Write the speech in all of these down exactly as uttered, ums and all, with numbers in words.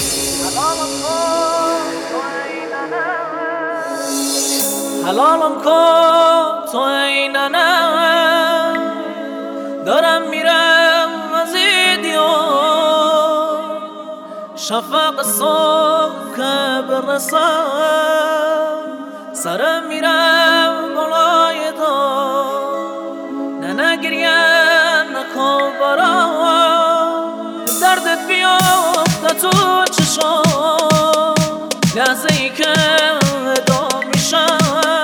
حلالم کن تو اینانه دارم میرم از ایدیو شفق صبح که برسم سرم میرم بالای دار نه نگریم نکن برام دردت بیافته تو چشام لحظه ای که ادام میشم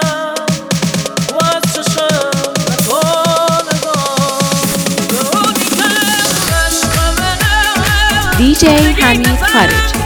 دی جی حمید خارجی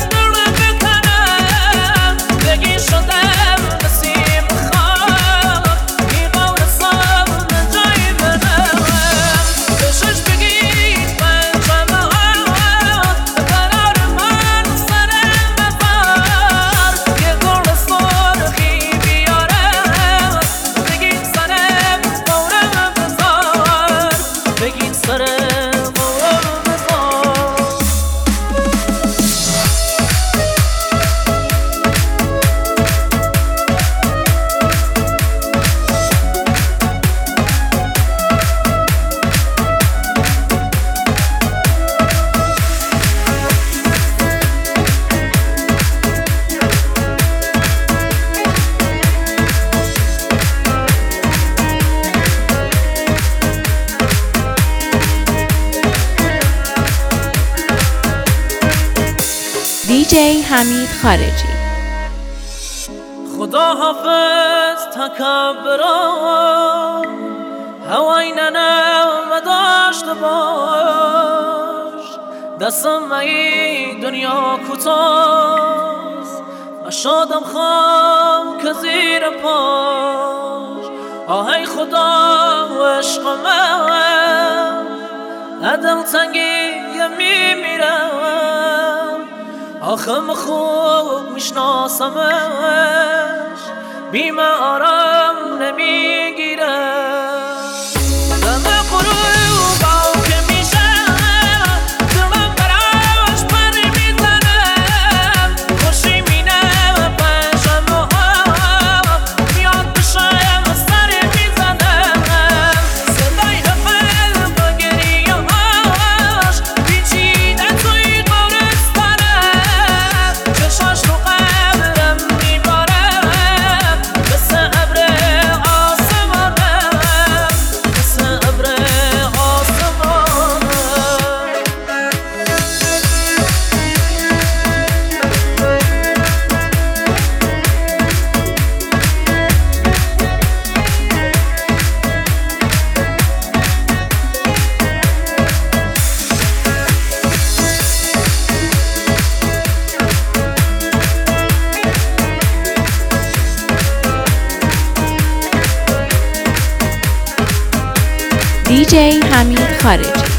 دی جی حمید خارجی. خدا حافظ تکبران هوای ننم داشته باش دستم ای دنیا کوتاست و شادم خام که زیر پاش آهای خدا و عشق من عدل تنگی میمیرم آخم خوب میشناسمش بیمه آرام نمیگیرم دم غروب آو که میشه دلم براش پر میزنم خوشی مینه و پشم و هم میاد بشم سر میزنم صدای نفل با گریه هاش پیچیده توی دی جی حمید خارجی.